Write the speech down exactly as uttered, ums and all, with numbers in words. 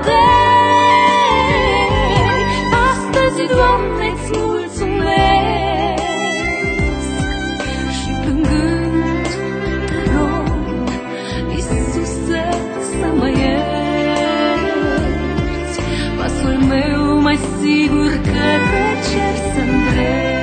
vederi. Astăzi, Doamne, îți mulțumesc și plângând te rog, Iisuse, să mă ierți. Pasul meu mai sigur către cer să-mi